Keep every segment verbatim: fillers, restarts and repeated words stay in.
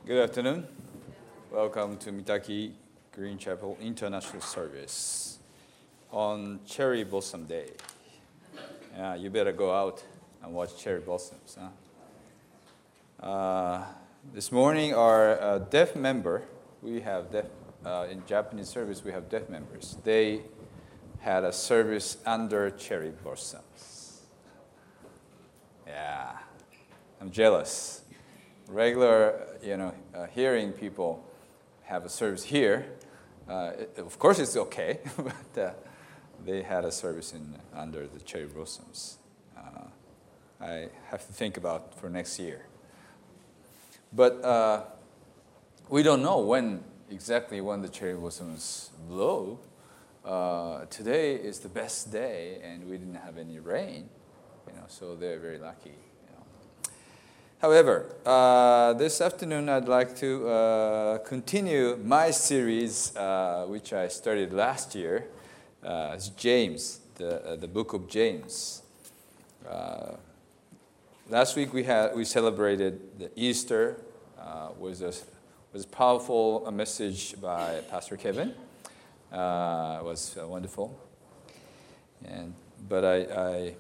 Good afternoon. Welcome to Mitaki Green Chapel International Service on Cherry Blossom Day. Yeah, you better go out and watch cherry blossoms. Huh? Uh, this morning, our uh, deaf member, we have deaf, uh, in Japanese service, we have deaf members. They had a service under cherry blossoms. Yeah, I'm jealous. Regular, you know, uh, hearing people have a service here. Uh, it, of course, it's okay, but uh, they had a service in under the cherry blossoms. Uh, I have to think about for next year. But uh, we don't know when exactly when the cherry blossoms blow. Uh, today is the best day, and we didn't have any rain, you know, so they're very lucky. However, uh, this afternoon I'd like to uh, continue my series, uh, which I started last year. Uh, it's James, the uh, the book of James. Uh, last week we had we celebrated the Easter. Uh, was a was a powerful a message by Pastor Kevin. Uh, it was uh, wonderful. And but I. I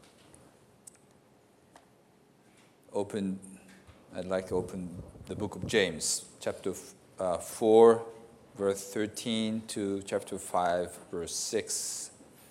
Open, I'd like to open the book of James, chapter uh, four, verse thirteen to chapter five, verse six.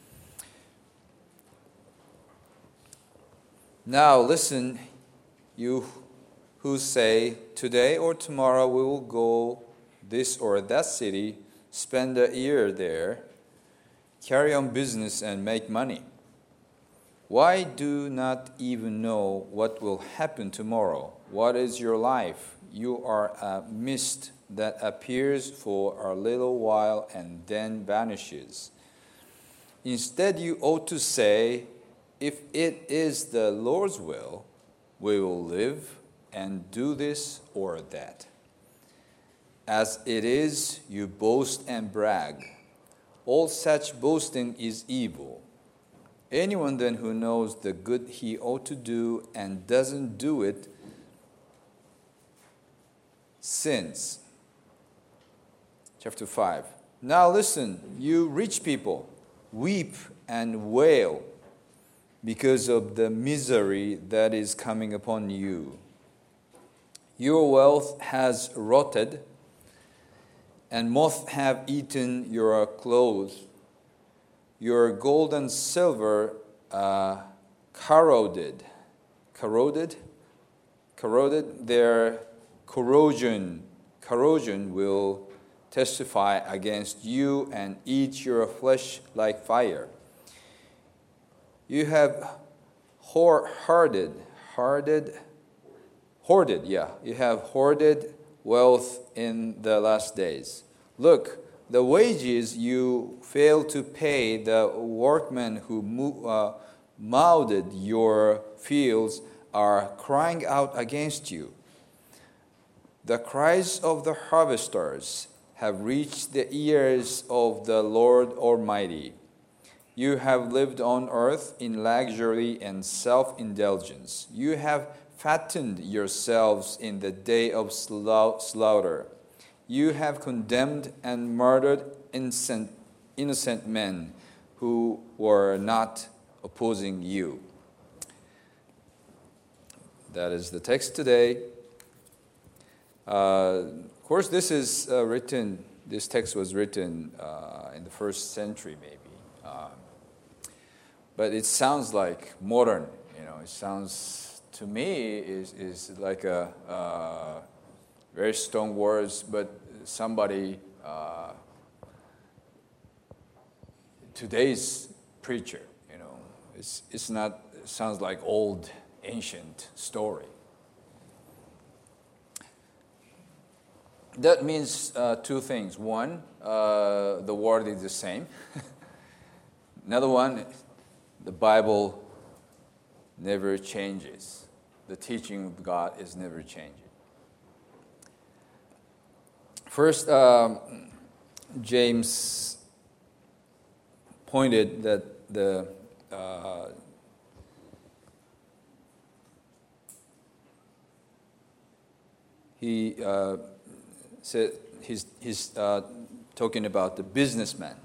Now listen, you who say, today or tomorrow we will go this or that city, spend a year there, carry on business and make money. Why do not even know what will happen tomorrow? What is your life? You are a mist that appears for a little while and then vanishes. Instead, you ought to say, if it is the Lord's will, we will live and do this or that. As it is, you boast and brag. All such boasting is evil. Anyone then who knows the good he ought to do and doesn't do it sins. Chapter five. Now listen, you rich people, weep and wail because of the misery that is coming upon you. Your wealth has rotted, and moths have eaten your clothes. Your gold and silver uh, corroded, corroded, corroded. Their corrosion, corrosion will testify against you and eat your flesh like fire. You have hoarded, hoarded, hoarded. Yeah, you have hoarded wealth in the last days. Look. The wages you fail to pay the workmen who mo- uh, mowed your fields are crying out against you. The cries of the harvesters have reached the ears of the Lord Almighty. You have lived on earth in luxury and self-indulgence. You have fattened yourselves in the day of slaughter. You have condemned and murdered innocent, innocent men who were not opposing you. That is the text today. Uh, of course, this is uh, written, this text was written uh, in the first century maybe. Uh, but it sounds like modern, you know, it sounds, to me, is, is like a... Uh, very strong words, but somebody, uh, today's preacher, you know, it's it's not, it sounds like old, ancient story. That means uh, two things. One, uh, the word is the same. Another one, the Bible never changes. The teaching of God is never changing. First, um, James pointed that the uh, he uh, said he's, he's uh, talking about the businessman.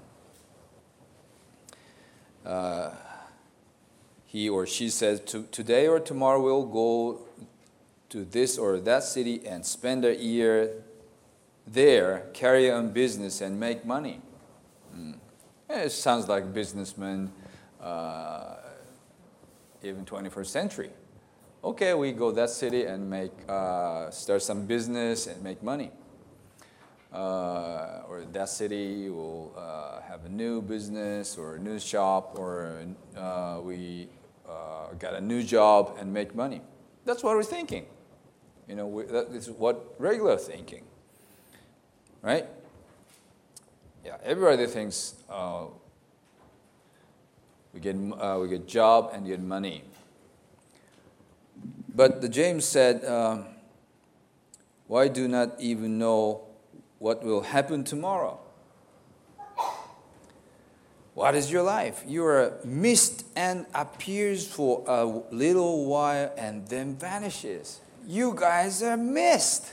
Uh, he or she says, to, today or tomorrow we'll go to this or that city and spend a year there, carry on business and make money. Mm. It sounds like businessmen, uh, even twenty-first century. Okay, we go that city and make uh, start some business and make money. Uh, or that city will uh, have a new business or a new shop, or uh, we uh, got a new job and make money. That's what we're thinking. You know, we, that is what regular thinking, right? Yeah, everybody thinks uh, we get uh, we get job and get money. But the James said, um, "Why do not even know what will happen tomorrow? What is your life? You are a mist and appears for a little while and then vanishes." You guys are mist.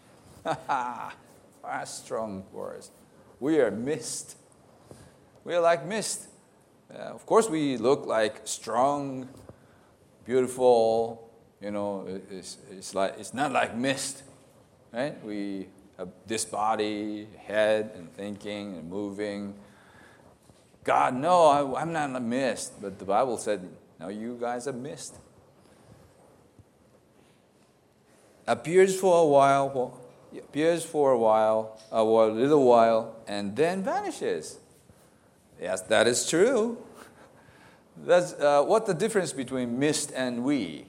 What strong words. We are mist. We are like mist. Uh, of course, we look like strong, beautiful. You know, it's, it's like it's not like mist, right? We have this body, head, and thinking and moving. God, no, I, I'm not a mist. But the Bible said, no, you guys are mist. Appears for a while, appears for a while, a little while, and then vanishes. Yes, that is true. That's uh, what the difference between mist and we.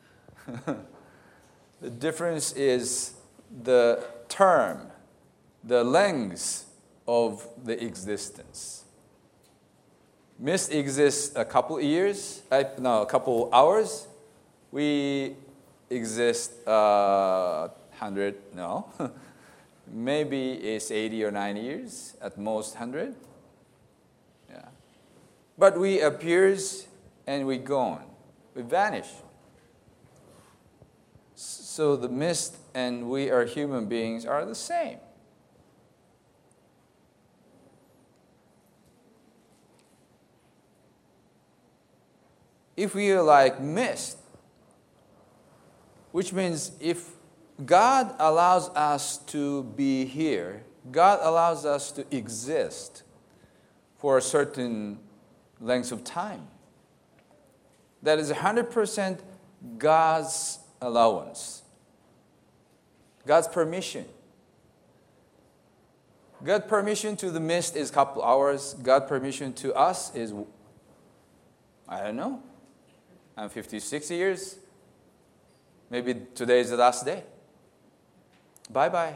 The difference is the term, the length of the existence. Mist exists a couple years, uh, no, a couple hours. We exist uh, one hundred, no. Maybe it's eighty or ninety years, at most one hundred. Yeah. But we appears and we gone. We vanish. So the mist and we are human beings are the same. If we are like mist, which means if God allows us to be here, God allows us to exist for a certain length of time. That is one hundred percent God's allowance, God's permission. God's permission to the mist is a couple hours. God's permission to us is, I don't know, I'm fifty, sixty years. Maybe today is the last day. Bye-bye.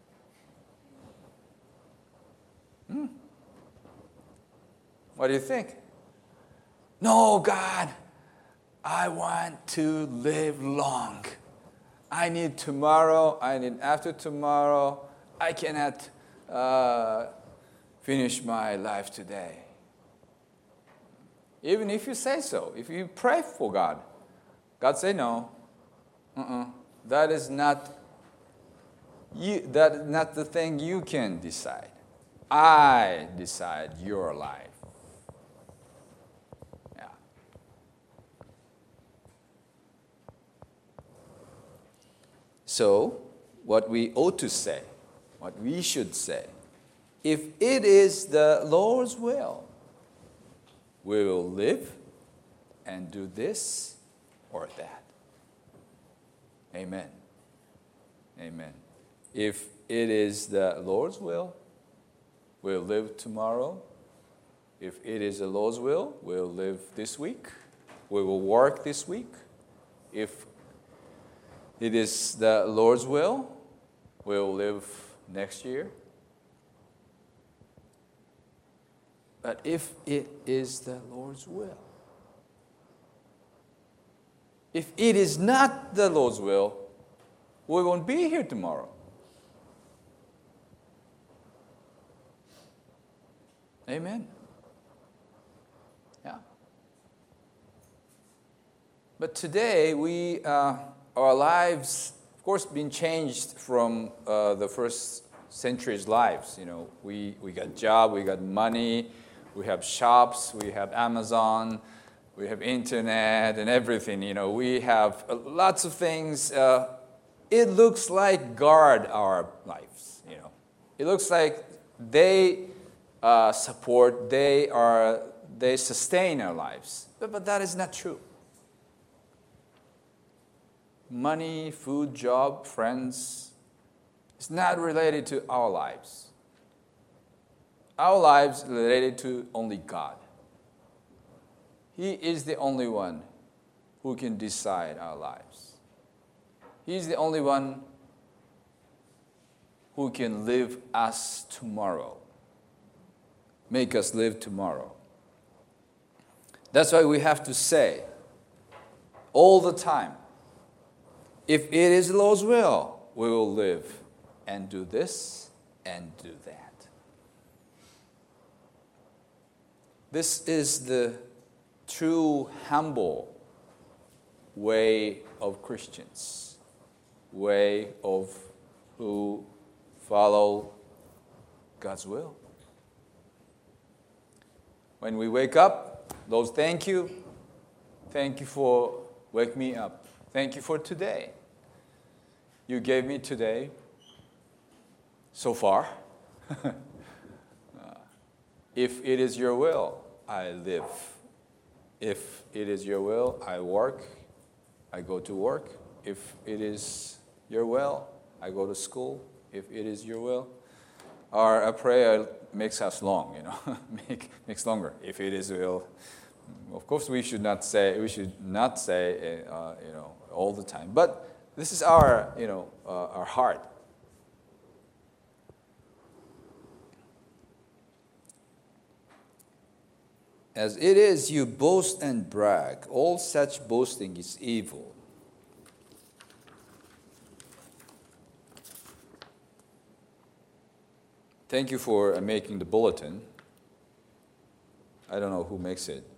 Hmm. What do you think? No, God, I want to live long. I need tomorrow. I need after tomorrow. I cannot uh, finish my life today. Even if you say so, if you pray for God, God say no. Uh-uh. That is not you. That is not the thing you can decide. I decide your life. Yeah. So, what we ought to say, what we should say, if it is the Lord's will, we will live and do this or that. Amen. Amen. If it is the Lord's will, we'll live tomorrow. If it is the Lord's will, we'll live this week. We will work this week. If it is the Lord's will, we'll live next year. But if it is the Lord's will, if it is not the Lord's will, we won't be here tomorrow. Amen. Yeah. But today, we, uh, our lives, of course, been changed from uh, the first century's lives. You know, we, we got job, we got money, we have shops, we have Amazon, we have internet and everything. You know, we have uh, lots of things. Uh, it looks like guard our lives. You know, it looks like they uh, support, they are, they sustain our lives. But, but that is not true. Money, food, job, friends, it's not related to our lives. Our lives are related to only God. He is the only one who can decide our lives. He's the only one who can live us tomorrow, make us live tomorrow. That's why we have to say all the time, if it is the Lord's will, we will live and do this and do that. This is the true humble way of Christians, way of who follow God's will. When we wake up, Lord, thank you. Thank you for waking me up. Thank you for today. You gave me today so far. uh, if it is your will, I live. If it is your will, I work. I go to work. If it is your will, I go to school. If it is your will. Our, our prayer makes us long, you know, Make, makes longer. If it is will. Of course, we should not say, we should not say, uh, you know, all the time. But this is our, you know, uh, our heart. As it is, you boast and brag. All such boasting is evil. Thank you for uh, making the bulletin. I don't know who makes it.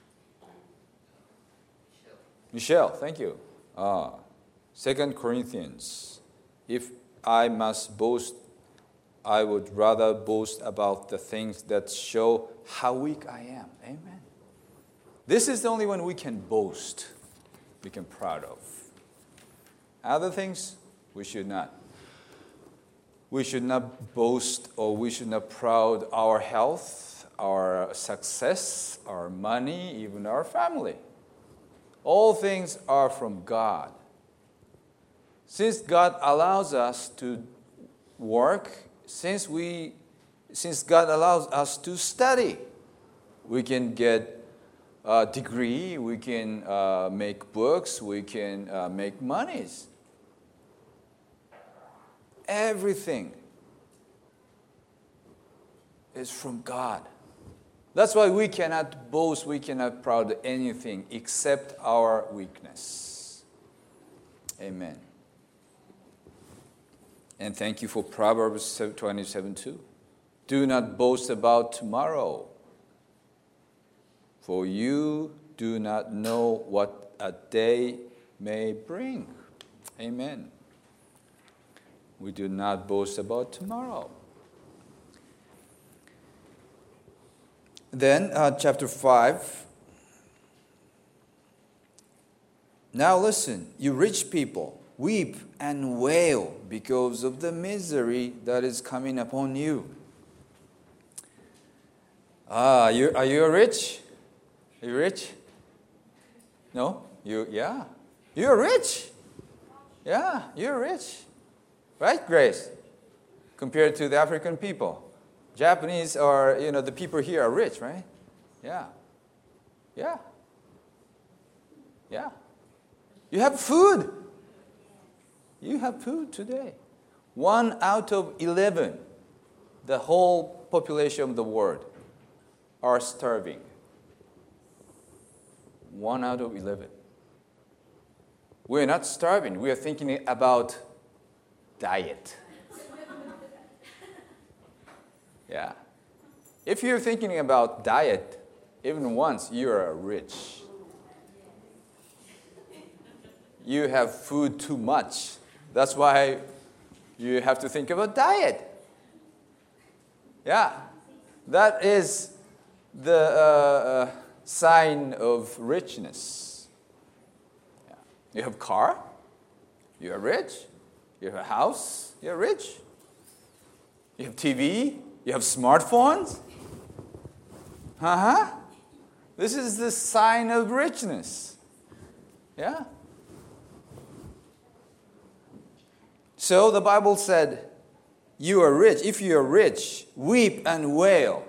Michelle, thank you. Ah, Second Corinthians. If I must boast, I would rather boast about the things that show how weak I am. Amen. This is the only one we can boast, we can proud of. Other things, we should not. We should not boast or we should not proud our health, our success, our money, even our family. All things are from God. Since God allows us to work, since we, since God allows us to study, we can get a degree, we can uh, make books, we can uh, make monies. Everything is from God. That's why we cannot boast, we cannot proud anything except our weakness. Amen. And thank you for Proverbs twenty-seven two. Do not boast about tomorrow, for you do not know what a day may bring. Amen. We do not boast about tomorrow. Then, uh, chapter five. Now listen, you rich people, weep and wail because of the misery that is coming upon you. Ah, you are you rich? Are you rich? No? You, yeah. You're rich. Yeah, you're rich. Right, Grace? Compared to the African people. Japanese are, you know, the people here are rich, right? Yeah. Yeah. Yeah. You have food. You have food today. One out of eleven, the whole population of the world, are starving. One out of eleven. We're not starving. We are thinking about diet. Yeah. If you're thinking about diet, even once, you're rich. You have food too much. That's why you have to think about diet. Yeah, that is the uh, uh, sign of richness. Yeah. You have a car, you're rich. You have a house, you're rich. You have T V, you have smartphones. Uh-huh. This is the sign of richness. Yeah. So the Bible said, you are rich. If you are rich, weep and wail.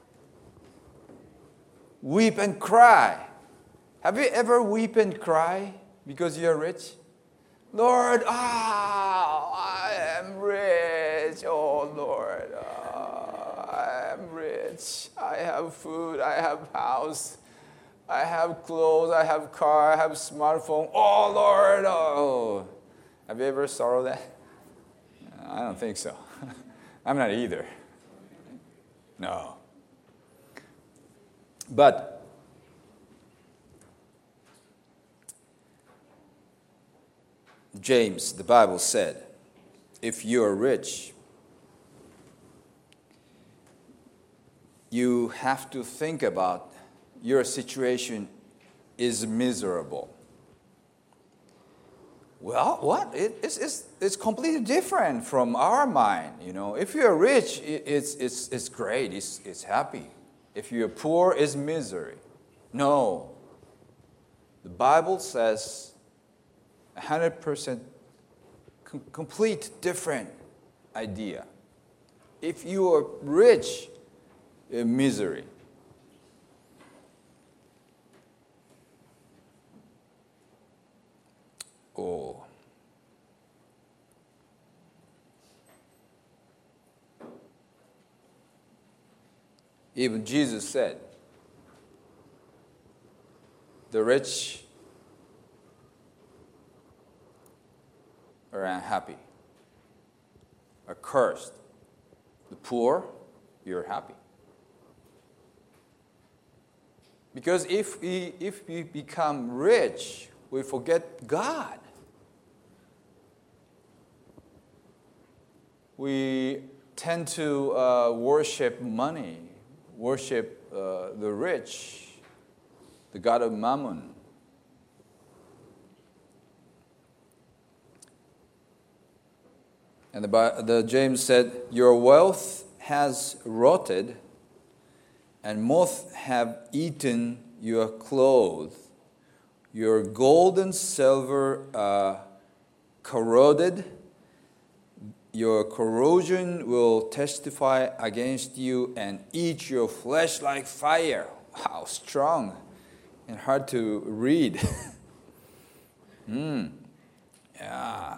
Weep and cry. Have you ever weep and cry because you are rich? Lord, ah, I am rich. Oh, Lord, ah, I am rich. I have food, I have house, I have clothes, I have car, I have smartphone. Oh, Lord, oh. Have you ever sorrowed that? I don't think so. I'm not either. No. But James, the Bible said, if you are rich, you have to think about your situation is miserable. Well, what? It, it's, it's, it's completely different from our mind. You know, if you're rich, it, it's, it's, it's great. It's, it's happy. If you're poor, it's misery. No. The Bible says one hundred percent com- complete different idea. If you are rich, uh, misery. Oh. Even Jesus said, the rich are unhappy, are cursed. The poor, you're happy. Because if we, if we become rich, we forget God. We tend to uh, worship money, worship uh, the rich, the god of Mammon. And the, the James said, your wealth has rotted, and moths have eaten your clothes. Your gold and silver uh, corroded. Your corrosion will testify against you and eat your flesh like fire. Wow, strong and hard to read. Hmm. Yeah.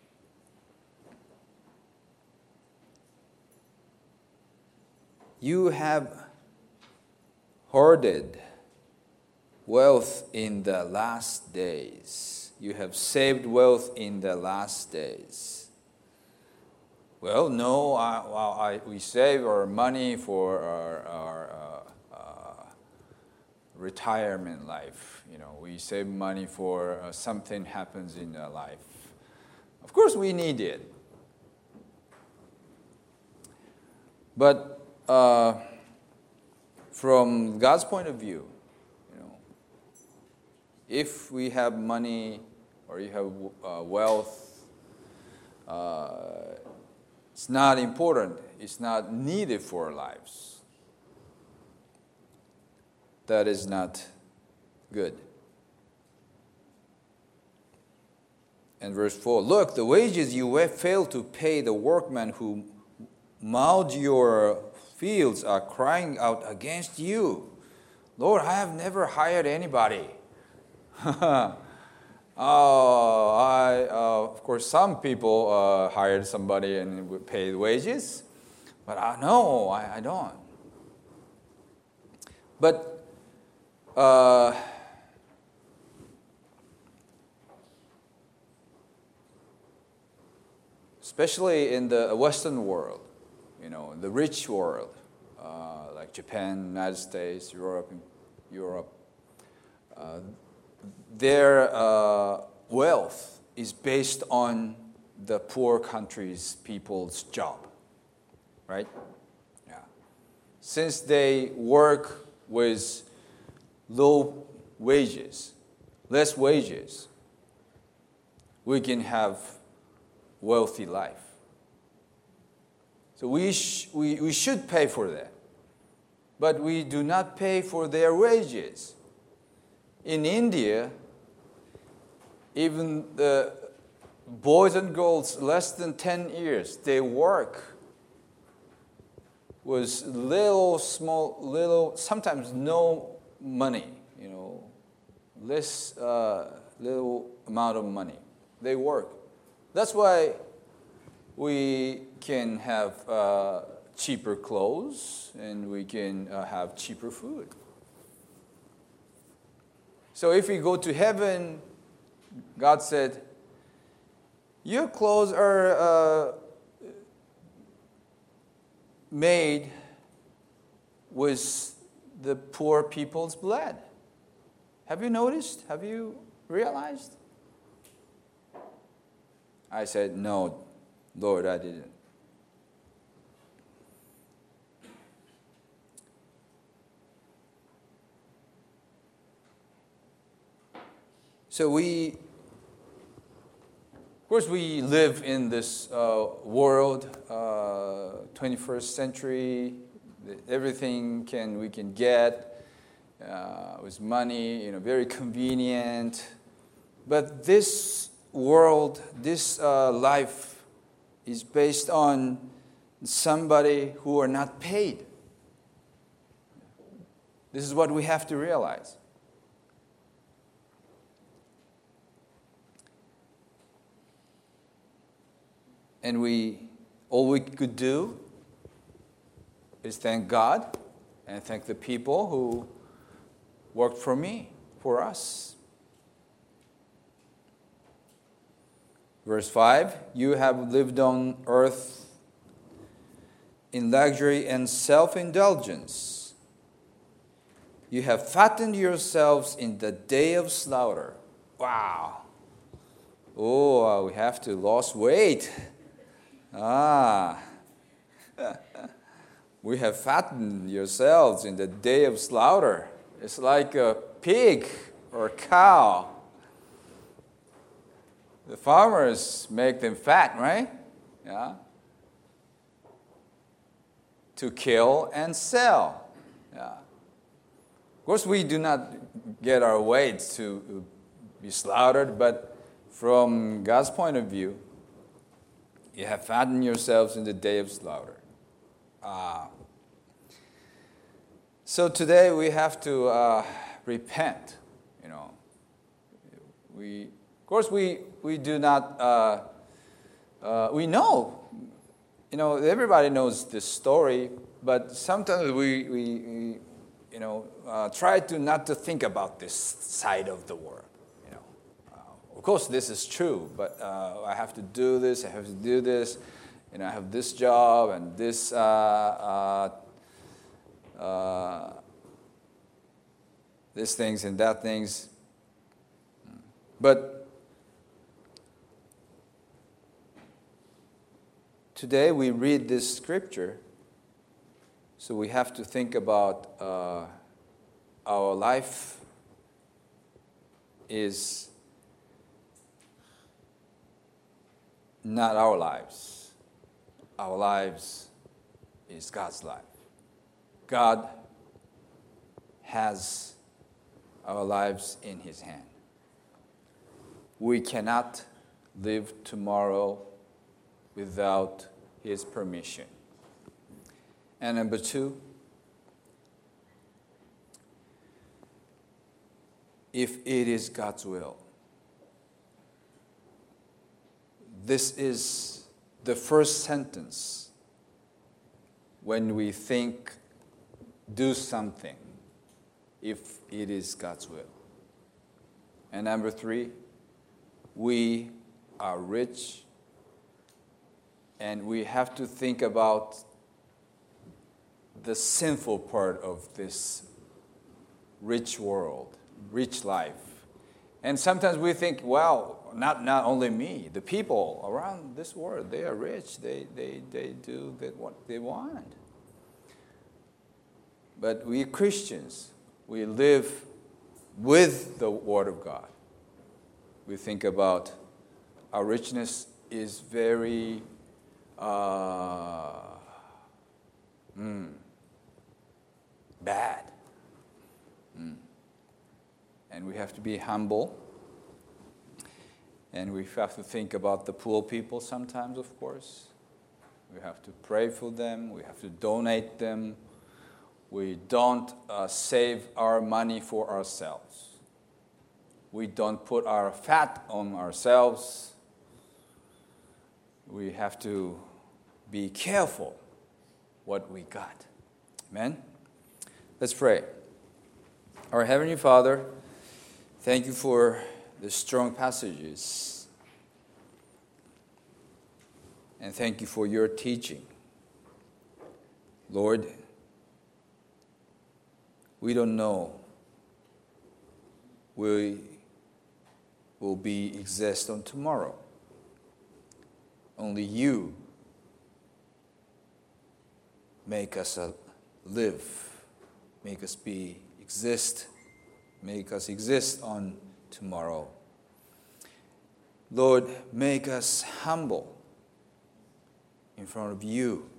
You have hoarded wealth in the last days. You have saved wealth in the last days. Well, no, I, well, I, we save our money for our, our uh, uh, retirement life. You know, we save money for uh, something happens in our life. Of course, we need it. But uh, from God's point of view, you know, if we have money or you have uh, wealth, uh, it's not important. It's not needed for our lives. That is not good. And verse four, look, the wages you fail to pay the workmen who mowed your fields are crying out against you. Lord, I have never hired anybody. Oh, I, uh, of course, some people uh, hired somebody and paid wages, but I, no, I, I don't. But uh, especially in the Western world, you know, the rich world, uh, like Japan, United States, Europe, Europe. Uh, Their uh, wealth is based on the poor countries' people's job, right? Yeah. Since they work with low wages, less wages, we can have wealthy life. So we, sh- we, we should pay for that. But we do not pay for their wages. In India, even the boys and girls less than ten years, they work with little, small, little, sometimes no money, you know, less, uh, little amount of money. They work. That's why we can have uh, cheaper clothes and we can uh, have cheaper food. So if we go to heaven, God said, your clothes are uh, made with the poor people's blood. Have you noticed? Have you realized? I said, no, Lord, I didn't. So we, of course, we live in this uh, world, uh, twenty-first century. Everything can we can get uh, with money, you know, very convenient. But this world, this uh, life, is based on somebody who are not paid. This is what we have to realize. And we, all we could do is thank God and thank the people who worked for me, for us. Verse five, you have lived on earth in luxury and self-indulgence. You have fattened yourselves in the day of slaughter. Wow. Oh, we have to lose weight. Ah, we have fattened yourselves in the day of slaughter. It's like a pig or a cow. The farmers make them fat, right? Yeah. To kill and sell. Yeah. Of course, we do not get our weight to be slaughtered, but from God's point of view, you have fattened yourselves in the day of slaughter. Ah. So today we have to uh, repent. You know, we of course we we do not. Uh, uh, we know, you know, everybody knows this story, but sometimes we we, we you know uh, try to not to think about this side of the world. Of course, this is true, but uh, I have to do this, I have to do this, you know, I have this job and this, uh, uh, uh, these things and that things. But today we read this scripture, so we have to think about uh, our life is not our lives. Our lives is God's life. God has our lives in His hand. We cannot live tomorrow without His permission. And number two, if it is God's will. This is the first sentence when we think, do something, if it is God's will. And number three, we are rich, and we have to think about the sinful part of this rich world, rich life. And sometimes we think, wow, not, not only me, the people around this world, they are rich. They, they, they do what they want. But we Christians, we live with the Word of God. We think about our richness is very uh, mm, bad. Mm. And we have to be humble. And we have to think about the poor people sometimes, of course. We have to pray for them. We have to donate them. We don't uh, save our money for ourselves. We don't put our fat on ourselves. We have to be careful what we got. Amen? Let's pray. Our Heavenly Father, thank you for the strong passages. And thank you for your teaching. Lord, we don't know we will be exist on tomorrow. Only you make us uh, live, make us be exist, make us exist on tomorrow. Lord, make us humble in front of you.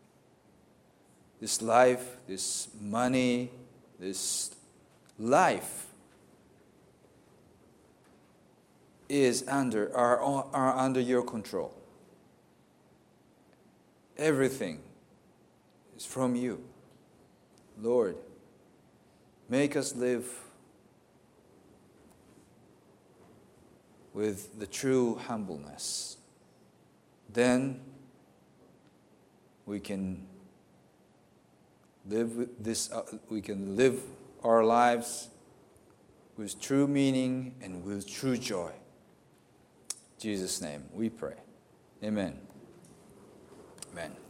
This life, this money, this life is under are, are under your control. Everything is from you. Lord, make us live with the true humbleness. Then we can live with this. Uh, we can live our lives with true meaning and with true joy. In Jesus' name we pray. Amen. Amen.